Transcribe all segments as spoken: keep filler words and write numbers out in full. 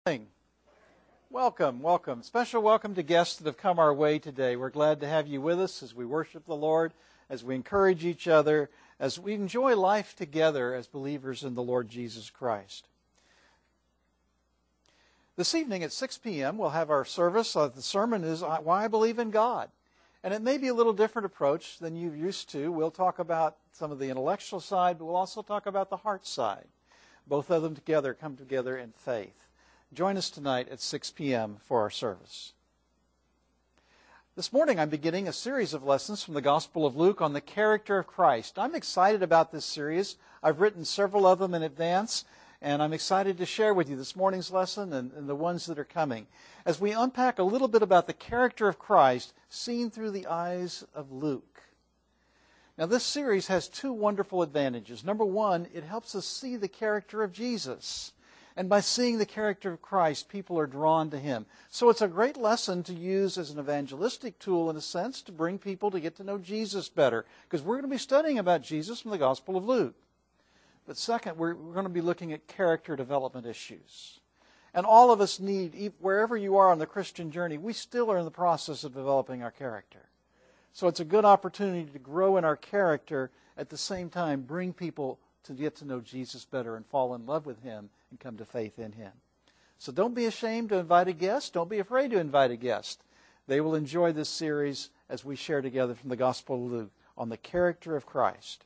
Morning. Welcome, welcome. Special welcome to guests that have come our way today. We're glad to have you with us as we worship the Lord, as we encourage each other, as we enjoy life together as believers in the Lord Jesus Christ. This evening at six p.m. we'll have our service. Uh, the sermon is Why I Believe in God. And it may be a little different approach than you're used to. We'll talk about some of the intellectual side, but we'll also talk about the heart side. Both of them together come together in faith. Join us tonight at six p.m. for our service. This morning I'm beginning a series of lessons from the Gospel of Luke on the character of Christ. I'm excited about this series. I've written several of them in advance, and I'm excited to share with you this morning's lesson and, and the ones that are coming, as we unpack a little bit about the character of Christ seen through the eyes of Luke. Now, this series has two wonderful advantages. Number one, it helps us see the character of Jesus. And by seeing the character of Christ, people are drawn to Him. So it's a great lesson to use as an evangelistic tool, in a sense, to bring people to get to know Jesus better. Because we're going to be studying about Jesus from the Gospel of Luke. But second, we're, we're going to be looking at character development issues. And all of us need, wherever you are on the Christian journey, we still are in the process of developing our character. So it's a good opportunity to grow in our character, at the same time bring people to get to know Jesus better and fall in love with Him and come to faith in Him. So don't be ashamed to invite a guest. Don't be afraid to invite a guest. They will enjoy this series as we share together from the Gospel of Luke on the character of Christ.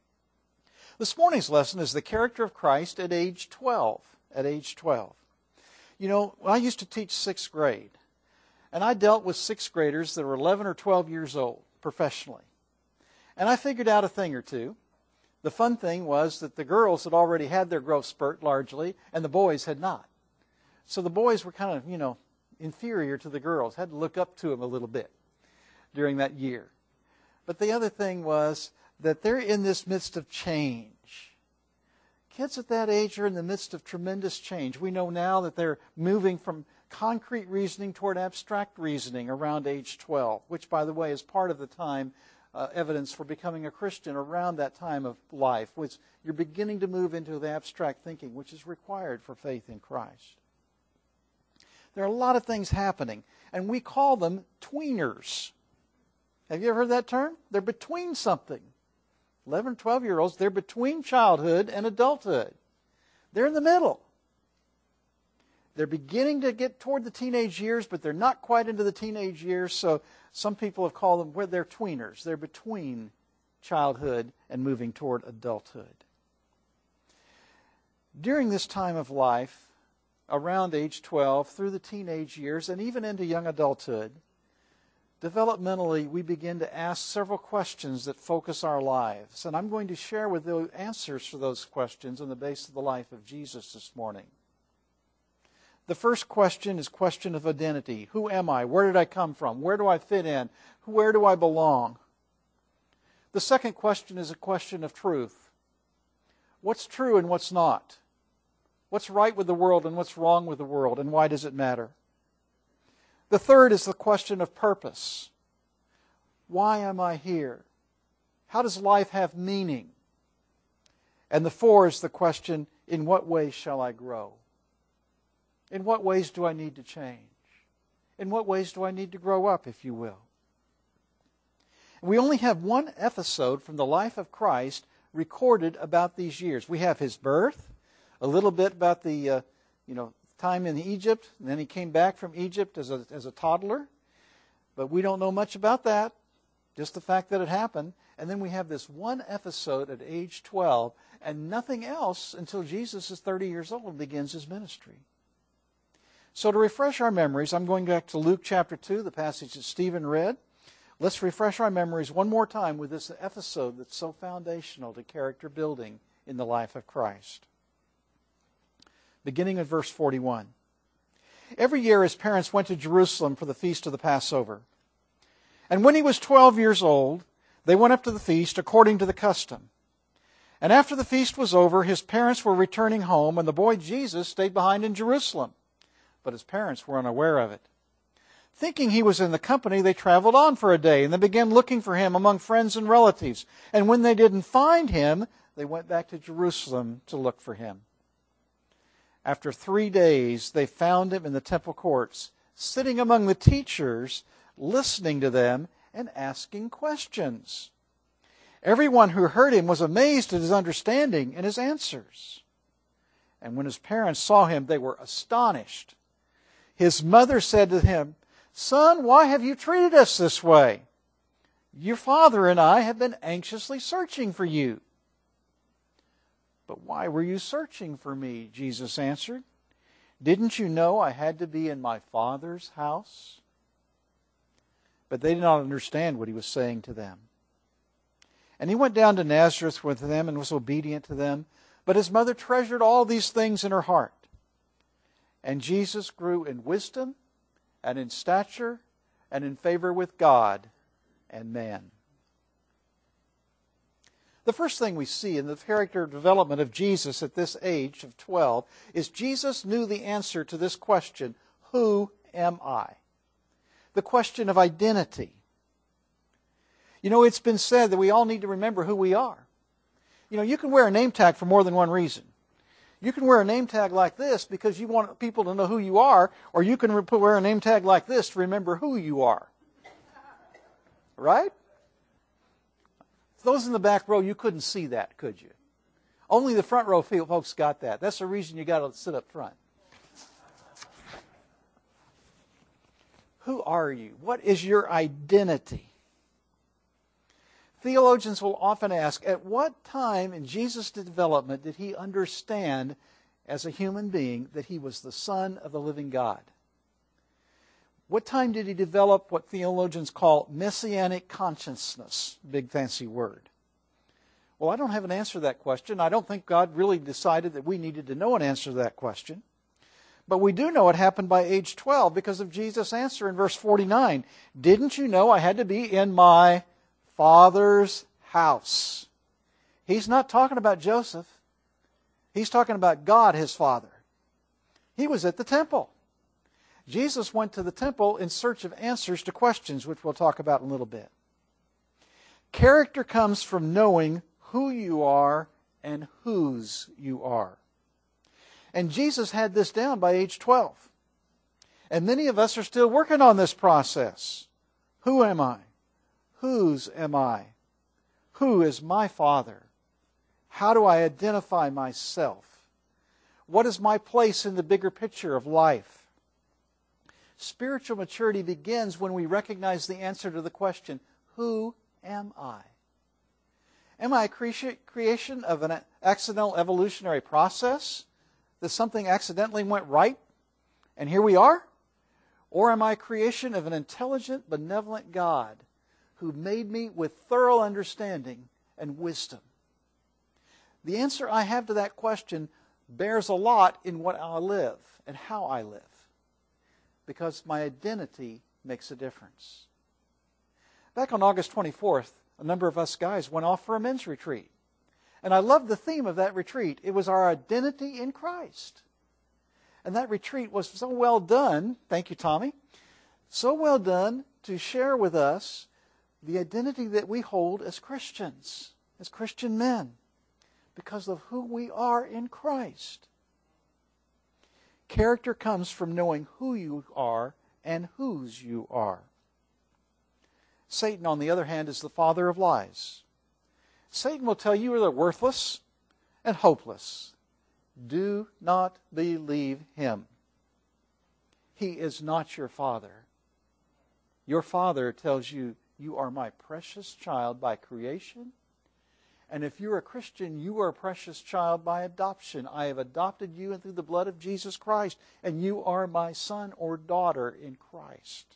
This morning's lesson is the character of Christ at age twelve. At age twelve. You know, I used to teach sixth grade, and I dealt with sixth graders that were eleven or twelve years old professionally. And I figured out a thing or two. The fun thing was that the girls had already had their growth spurt largely, and the boys had not. So the boys were kind of, you know, inferior to the girls, had to look up to them a little bit during that year. But the other thing was that they're in this midst of change. Kids at that age are in the midst of tremendous change. We know now that they're moving from concrete reasoning toward abstract reasoning around age twelve, which, by the way, is part of the time Uh, evidence for becoming a Christian around that time of life, which you're beginning to move into the abstract thinking, which is required for faith in Christ. There are a lot of things happening, and we call them tweeners. Have you ever heard that term? They're between something. eleven, twelve-year-olds, they're between childhood and adulthood. They're in the middle. They're beginning to get toward the teenage years, but they're not quite into the teenage years, so some people have called them, well, they're tweeners. They're between childhood and moving toward adulthood. During this time of life, around age twelve, through the teenage years, and even into young adulthood, developmentally, we begin to ask several questions that focus our lives. And I'm going to share with you answers for those questions on the basis of the life of Jesus this morning. The first question is question of identity. Who am I? Where did I come from? Where do I fit in? Where do I belong? The second question is a question of truth. What's true and what's not? What's right with the world and what's wrong with the world, and why does it matter? The third is the question of purpose. Why am I here? How does life have meaning? And the fourth is the question, in what ways shall I grow? In what ways do I need to change? In what ways do I need to grow up, if you will? We only have one episode from the life of Christ recorded about these years. We have His birth, a little bit about the uh, you know time in Egypt, and then He came back from Egypt as a, as a toddler. But we don't know much about that, just the fact that it happened. And then we have this one episode at age twelve, and nothing else until Jesus is thirty years old and begins His ministry. So to refresh our memories, I'm going back to Luke chapter two, the passage that Stephen read. Let's refresh our memories one more time with this episode that's so foundational to character building in the life of Christ. Beginning at verse forty-one. Every year his parents went to Jerusalem for the feast of the Passover. And when he was twelve years old, they went up to the feast according to the custom. And after the feast was over, his parents were returning home, and the boy Jesus stayed behind in Jerusalem. But his parents were unaware of it. Thinking he was in the company, they traveled on for a day, and they began looking for him among friends and relatives. And when they didn't find him, they went back to Jerusalem to look for him. After three days, they found him in the temple courts, sitting among the teachers, listening to them and asking questions. Everyone who heard him was amazed at his understanding and his answers. And when his parents saw him, they were astonished. His mother said to him, "Son, why have you treated us this way? Your father and I have been anxiously searching for you." "But why were you searching for me?" Jesus answered. "Didn't you know I had to be in my Father's house?" But they did not understand what he was saying to them. And he went down to Nazareth with them and was obedient to them. But his mother treasured all these things in her heart. And Jesus grew in wisdom and in stature and in favor with God and man. The first thing we see in the character development of Jesus at this age of twelve is Jesus knew the answer to this question, who am I? The question of identity. You know, it's been said that we all need to remember who we are. You know, you can wear a name tag for more than one reason. You can wear a name tag like this because you want people to know who you are, or you can wear a name tag like this to remember who you are. Right? Those in the back row, you couldn't see that, could you? Only the front row folks got that. That's the reason you got to sit up front. Who are you? What is your identity? Theologians will often ask, at what time in Jesus' development did he understand as a human being that he was the Son of the living God? What time did he develop what theologians call messianic consciousness? Big fancy word. Well, I don't have an answer to that question. I don't think God really decided that we needed to know an answer to that question. But we do know it happened by age twelve because of Jesus' answer in verse forty-nine. Didn't you know I had to be in my Father's house? He's not talking about Joseph. He's talking about God, his Father. He was at the temple. Jesus went to the temple in search of answers to questions, which we'll talk about in a little bit. Character comes from knowing who you are and whose you are. And Jesus had this down by age twelve. And many of us are still working on this process. Who am I? Whose am I? Who is my Father? How do I identify myself? What is my place in the bigger picture of life? Spiritual maturity begins when we recognize the answer to the question, who am I? Am I a creation of an accidental evolutionary process? That something accidentally went right and here we are? Or am I a creation of an intelligent, benevolent God who made me with thorough understanding and wisdom? The answer I have to that question bears a lot in what I live and how I live, because my identity makes a difference. Back on August twenty-fourth, a number of us guys went off for a men's retreat. And I loved the theme of that retreat. It was our identity in Christ. And that retreat was so well done, thank you, Tommy, so well done to share with us the identity that we hold as Christians, as Christian men, because of who we are in Christ. Character comes from knowing who you are and whose you are. Satan, on the other hand, is the father of lies. Satan will tell you you're worthless and hopeless. Do not believe him. He is not your father. Your father tells you, you are my precious child by creation. And if you're a Christian, you are a precious child by adoption. I have adopted you and through the blood of Jesus Christ, and you are my son or daughter in Christ.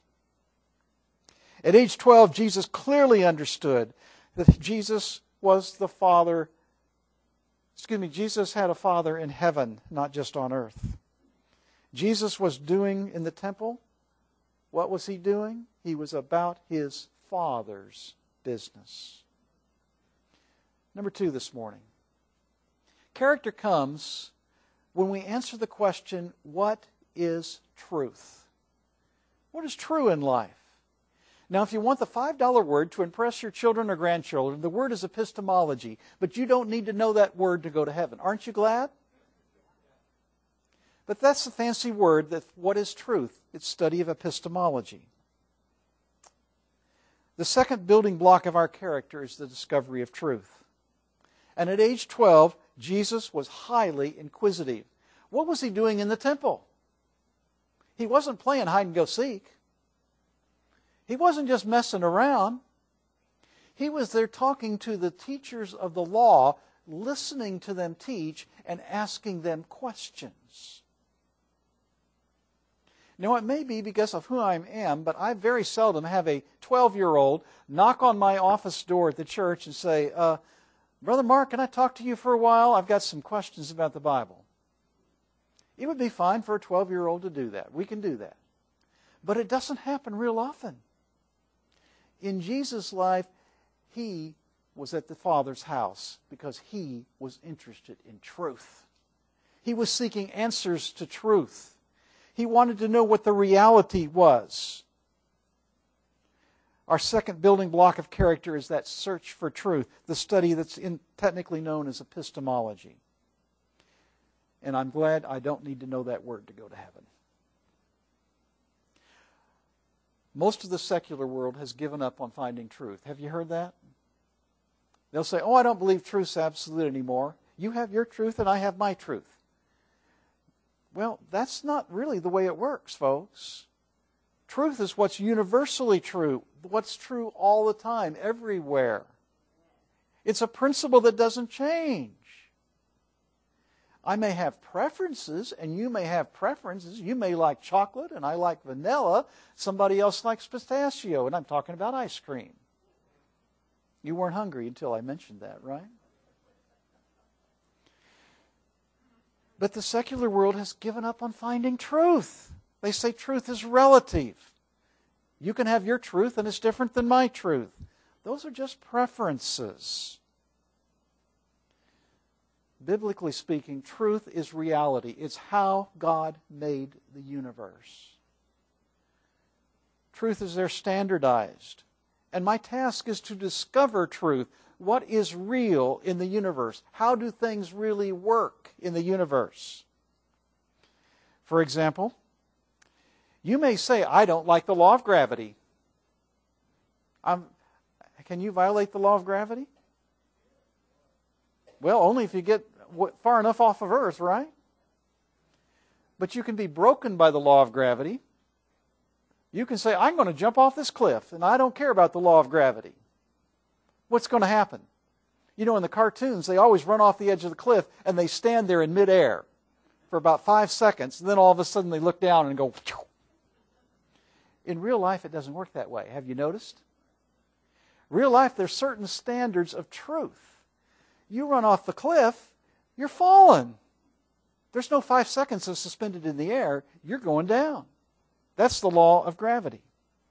At age twelve, Jesus clearly understood that Jesus was the Father. Excuse me, Jesus had a Father in heaven, not just on earth. Jesus was doing in the temple, what was he doing? He was about his Father's business. Number two this morning. Character comes when we answer the question, what is truth? What is true in life? Now, if you want the five dollar word to impress your children or grandchildren, the word is epistemology. But you don't need to know that word to go to heaven. Aren't you glad? But that's the fancy word that what is truth? It's study of epistemology. The second building block of our character is the discovery of truth. And at age twelve, Jesus was highly inquisitive. What was he doing in the temple? He wasn't playing hide and go seek. He wasn't just messing around. He was there talking to the teachers of the law, listening to them teach and asking them questions. Now, it may be because of who I am, but I very seldom have a twelve-year-old knock on my office door at the church and say, uh, Brother Mark, can I talk to you for a while? I've got some questions about the Bible. It would be fine for a twelve-year-old to do that. We can do that. But it doesn't happen real often. In Jesus' life, He was at the Father's house because He was interested in truth. He was seeking answers to truth. He wanted to know what the reality was. Our second building block of character is that search for truth, the study that's in, technically known as epistemology. And I'm glad I don't need to know that word to go to heaven. Most of the secular world has given up on finding truth. Have you heard that? They'll say, oh, I don't believe truth's absolute anymore. You have your truth and I have my truth. Well, that's not really the way it works, folks. Truth is what's universally true, what's true all the time, everywhere. It's a principle that doesn't change. I may have preferences, and you may have preferences. You may like chocolate, and I like vanilla. Somebody else likes pistachio, and I'm talking about ice cream. You weren't hungry until I mentioned that, right? But the secular world has given up on finding truth. They say truth is relative. You can have your truth, and it's different than my truth. Those are just preferences. Biblically speaking, truth is reality. It's how God made the universe. Truth is there standardized. And my task is to discover truth. What is real in the universe? How do things really work in the universe? For example, you may say, I don't like the law of gravity. I'm, can you violate the law of gravity? Well, only if you get far enough off of Earth, right? But you can be broken by the law of gravity. You can say, I'm going to jump off this cliff, and I don't care about the law of gravity. What's going to happen? You know, in the cartoons, they always run off the edge of the cliff, and they stand there in midair for about five seconds, and then all of a sudden they look down and go, Phew. In real life, it doesn't work that way. Have you noticed? Real life, there's certain standards of truth. You run off the cliff, you're falling. There's no five seconds of suspended in the air. You're going down. That's the law of gravity.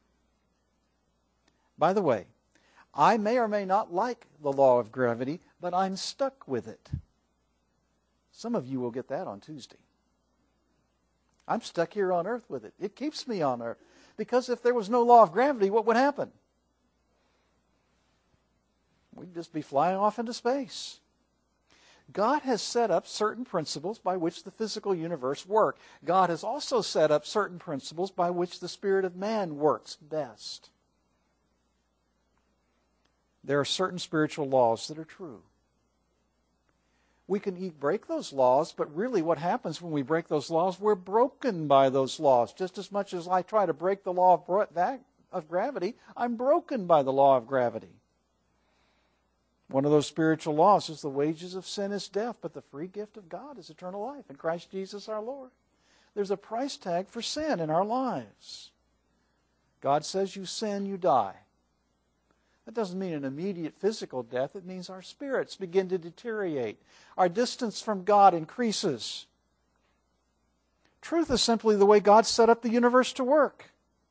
By the way, I may or may not like the law of gravity, but I'm stuck with it. Some of you will get that on Tuesday. I'm stuck here on earth with it. It keeps me on earth. Because if there was no law of gravity, what would happen? We'd just be flying off into space. God has set up certain principles by which the physical universe works. God has also set up certain principles by which the spirit of man works best. There are certain spiritual laws that are true. We can break those laws, but really what happens when we break those laws, we're broken by those laws. Just as much as I try to break the law of gravity, I'm broken by the law of gravity. One of those spiritual laws is the wages of sin is death, but the free gift of God is eternal life in Christ Jesus our Lord. There's a price tag for sin in our lives. God says you sin, you die. That doesn't mean an immediate physical death. It means our spirits begin to deteriorate. Our distance from God increases. Truth is simply the way God set up the universe to work.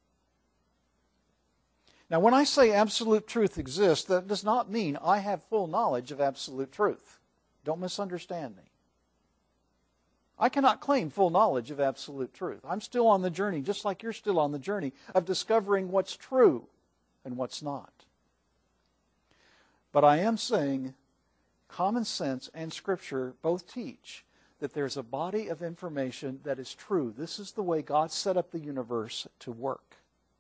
Now, when I say absolute truth exists, that does not mean I have full knowledge of absolute truth. Don't misunderstand me. I cannot claim full knowledge of absolute truth. I'm still on the journey, just like you're still on the journey, of discovering what's true and what's not. But I am saying common sense and Scripture both teach that there's a body of information that is true. This is the way God set up the universe to work.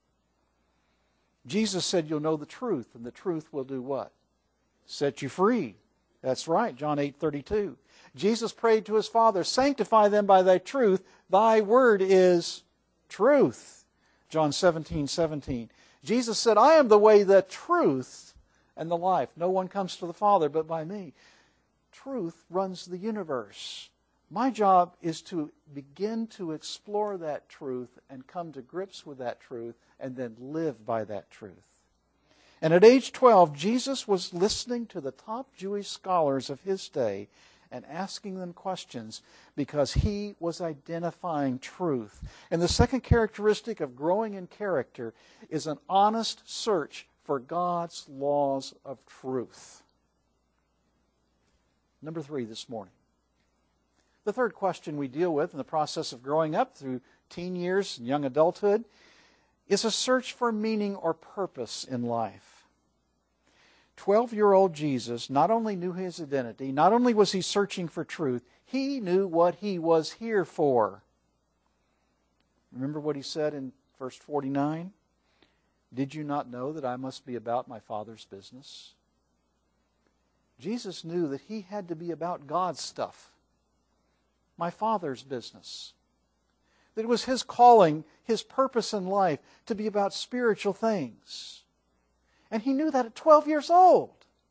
Jesus said you'll know the truth, and the truth will do what? Set you free. That's right, John eight thirty-two. Jesus prayed to his Father, sanctify them by thy truth. Thy word is truth. John seventeen seventeen. Jesus said, I am the way, the truth, and the life. No one comes to the Father but by me. Truth runs the universe. My job is to begin to explore that truth and come to grips with that truth and then live by that truth. And at age twelve, Jesus was listening to the top Jewish scholars of his day and asking them questions because he was identifying truth. And the second characteristic of growing in character is an honest search for God's laws of truth. Number three this morning. The third question we deal with in the process of growing up through teen years and young adulthood is a search for meaning or purpose in life. Twelve-year-old Jesus not only knew his identity, not only was he searching for truth, he knew what he was here for. Remember what he said in verse forty-nine? Did you not know that I must be about my Father's business? Jesus knew that he had to be about God's stuff, my Father's business. That it was his calling, his purpose in life to be about spiritual things. And he knew that at twelve years old.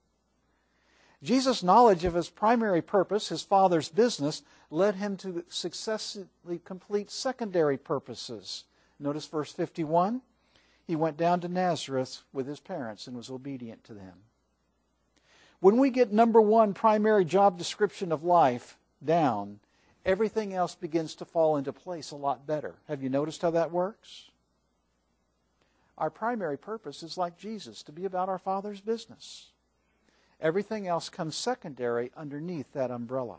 Jesus' knowledge of his primary purpose, his Father's business, led him to successfully complete secondary purposes. Notice verse fifty-one. He went down to Nazareth with his parents and was obedient to them. When we get number one primary job description of life down, everything else begins to fall into place a lot better. Have you noticed how that works? Our primary purpose is like Jesus, to be about our Father's business. Everything else comes secondary underneath that umbrella.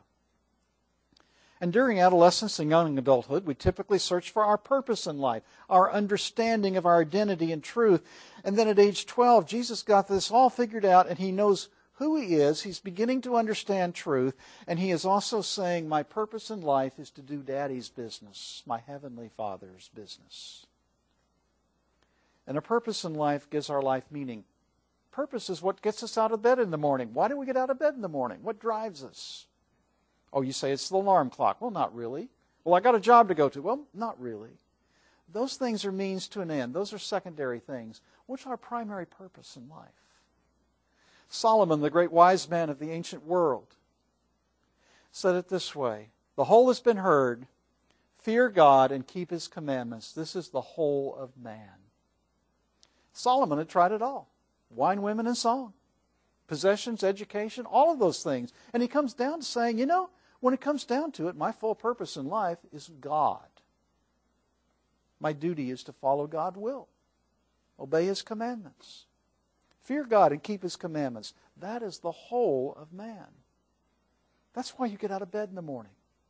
And during adolescence and young adulthood, we typically search for our purpose in life, our understanding of our identity and truth. And then at age twelve, Jesus got this all figured out, and he knows who he is. He's beginning to understand truth, and he is also saying, my purpose in life is to do Daddy's business, my Heavenly Father's business. And a purpose in life gives our life meaning. Purpose is what gets us out of bed in the morning. Why do we get out of bed in the morning? What drives us? Oh, you say it's the alarm clock. Well, not really. Well, I got a job to go to. Well, not really. Those things are means to an end. Those are secondary things. What's our primary purpose in life? Solomon, the great wise man of the ancient world, said it this way, the whole has been heard, fear God and keep his commandments. This is the whole of man. Solomon had tried it all. Wine, women, and song. Possessions, education, all of those things. And he comes down to saying, you know, when it comes down to it, my full purpose in life is God. My duty is to follow God's will. Obey his commandments. Fear God and keep his commandments. That is the whole of man. That's why you get out of bed in the morning.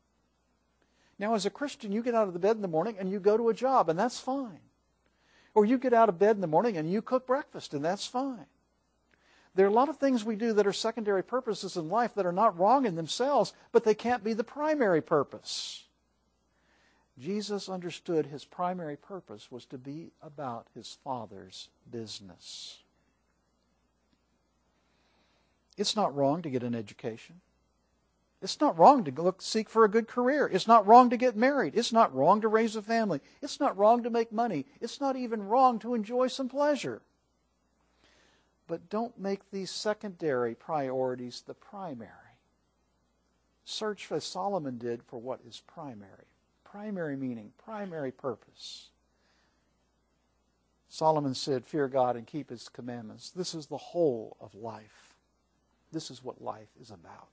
Now, as a Christian, you get out of the bed in the morning and you go to a job, and that's fine. Or you get out of bed in the morning and you cook breakfast, and that's fine. There are a lot of things we do that are secondary purposes in life that are not wrong in themselves, but they can't be the primary purpose. Jesus understood his primary purpose was to be about his Father's business. It's not wrong to get an education. It's not wrong to look, seek for a good career. It's not wrong to get married. It's not wrong to raise a family. It's not wrong to make money. It's not even wrong to enjoy some pleasure. But don't make these secondary priorities the primary. Search, as Solomon did, for what is primary. Primary meaning, primary purpose. Solomon said, fear God and keep his commandments. This is the whole of life. This is what life is about.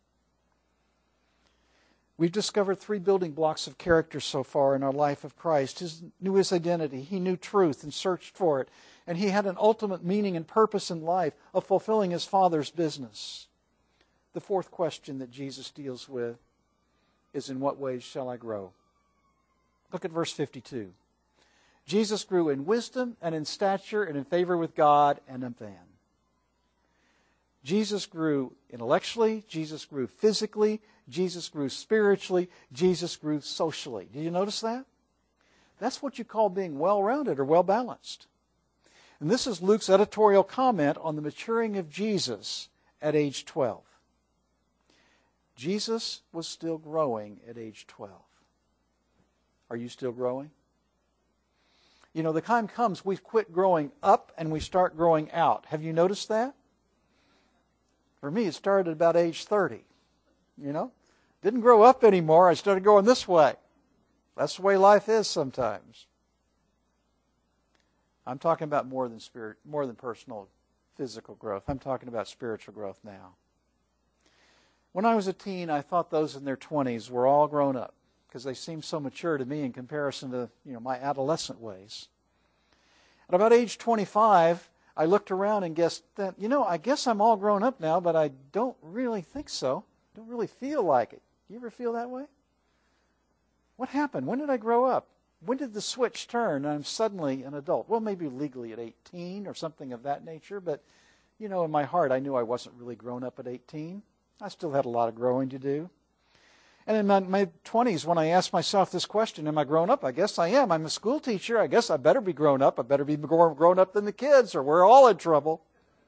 We've discovered three building blocks of character so far in our life of Christ. He knew his identity. He knew truth and searched for it. And he had an ultimate meaning and purpose in life of fulfilling his Father's business. The fourth question that Jesus deals with is, in what ways shall I grow? Look at verse fifty-two. Jesus grew in wisdom and in stature and in favor with God and of man. Jesus grew intellectually. Jesus grew physically. Jesus grew spiritually. Jesus grew socially. Did you notice that? That's what you call being well-rounded or well-balanced. And this is Luke's editorial comment on the maturing of Jesus at age twelve. Jesus was still growing at age twelve. Are you still growing? You know, the time comes we quit growing up and we start growing out. Have you noticed that? For me, it started at about age thirty. You know, didn't grow up anymore. I started going this way. That's the way life is sometimes. I'm talking about more than spirit, more than personal physical growth. I'm talking about spiritual growth now. When I was a teen, I thought those in their twenties were all grown up because they seemed so mature to me in comparison to, you know, my adolescent ways. At about age twenty-five, I looked around and guessed that, you know, I guess I'm all grown up now, but I don't really think so. I don't really feel like it. You ever feel that way? What happened? When did I grow up? When did the switch turn and I'm suddenly an adult? Well, maybe legally at eighteen or something of that nature, but, you know, in my heart I knew I wasn't really grown up at eighteen. I still had a lot of growing to do. And in my mid-twenties, when I asked myself this question, am I grown up? I guess I am. I'm a school teacher. I guess I better be grown up. I better be more grown up than the kids or we're all in trouble.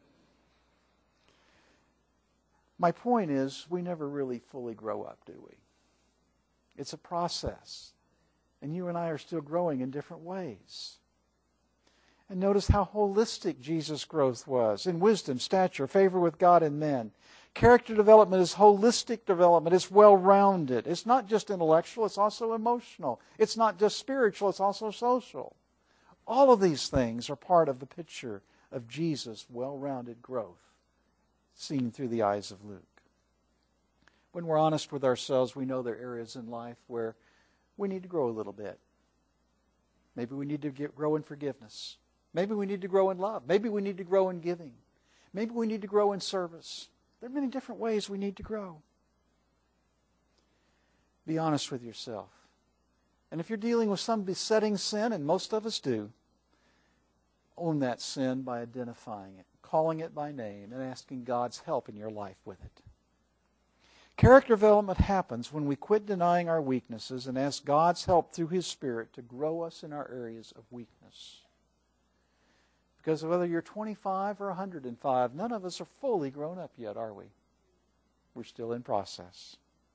My point is, we never really fully grow up, do we? It's a process. And you and I are still growing in different ways. And notice how holistic Jesus' growth was in wisdom, stature, favor with God and men. Character development is holistic development. It's well-rounded. It's not just intellectual, it's also emotional. It's not just spiritual, it's also social. All of these things are part of the picture of Jesus' well-rounded growth seen through the eyes of Luke. When we're honest with ourselves, we know there are areas in life where we need to grow a little bit. Maybe we need to get, grow in forgiveness. Maybe we need to grow in love. Maybe we need to grow in giving. Maybe we need to grow in service. There are many different ways we need to grow. Be honest with yourself. And if you're dealing with some besetting sin, and most of us do, own that sin by identifying it, calling it by name, and asking God's help in your life with it. Character development happens when we quit denying our weaknesses and ask God's help through His Spirit to grow us in our areas of weakness. Because whether you're twenty-five or one hundred five, none of us are fully grown up yet, are we? We're still in process.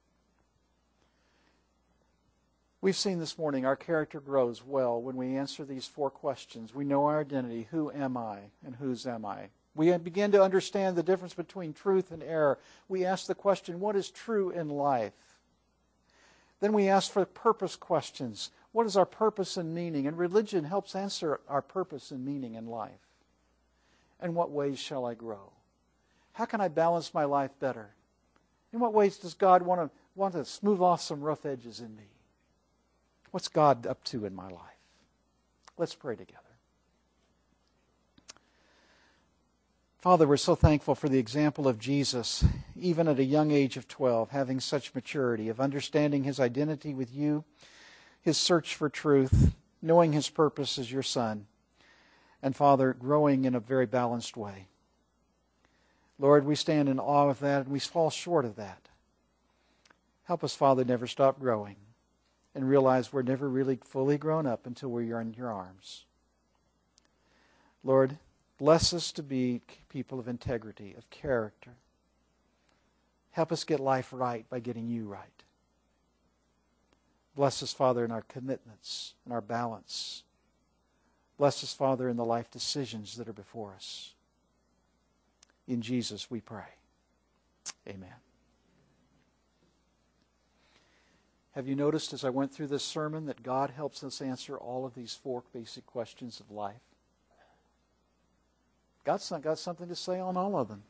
We've seen this morning our character grows well when we answer these four questions. We know our identity. Who am I and whose am I? We begin to understand the difference between truth and error. We ask the question, what is true in life? Then we ask for purpose questions. What is our purpose and meaning? And religion helps answer our purpose and meaning in life. In what ways shall I grow? How can I balance my life better? In what ways does God want to, want to smooth off some rough edges in me? What's God up to in my life? Let's pray together. Father, we're so thankful for the example of Jesus, even at a young age of twelve, having such maturity, of understanding His identity with you, His search for truth, knowing His purpose as your Son, and Father, growing in a very balanced way. Lord, we stand in awe of that, and we fall short of that. Help us, Father, never stop growing, and realize we're never really fully grown up until we're in your arms. Lord, bless us to be people of integrity, of character. Help us get life right by getting you right. Bless us, Father, in our commitments and our balance. Bless us, Father, in the life decisions that are before us. In Jesus we pray. Amen. Have you noticed as I went through this sermon that God helps us answer all of these four basic questions of life? God's got something to say on all of them.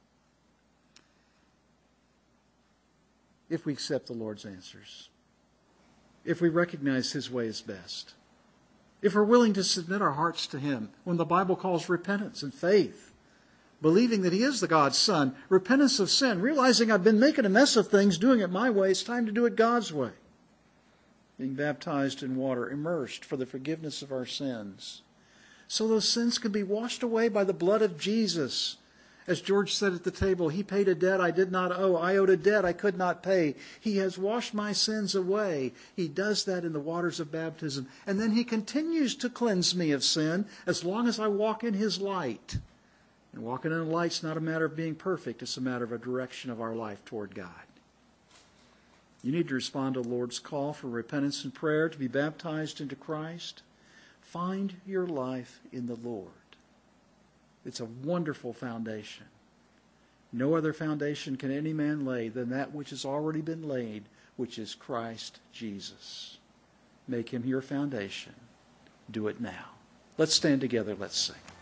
If we accept the Lord's answers. If we recognize His way is best. If we're willing to submit our hearts to Him, when the Bible calls repentance and faith, believing that He is the God's Son, repentance of sin, realizing I've been making a mess of things, doing it my way, it's time to do it God's way. Being baptized in water, immersed for the forgiveness of our sins, so those sins can be washed away by the blood of Jesus, As George said at the table, He paid a debt I did not owe. I owed a debt I could not pay. He has washed my sins away. He does that in the waters of baptism. And then He continues to cleanse me of sin as long as I walk in His light. And walking in the light is not a matter of being perfect. It's a matter of a direction of our life toward God. You need to respond to the Lord's call for repentance and prayer to be baptized into Christ. Find your life in the Lord. It's a wonderful foundation. No other foundation can any man lay than that which has already been laid, which is Christ Jesus. Make Him your foundation. Do it now. Let's stand together. Let's sing.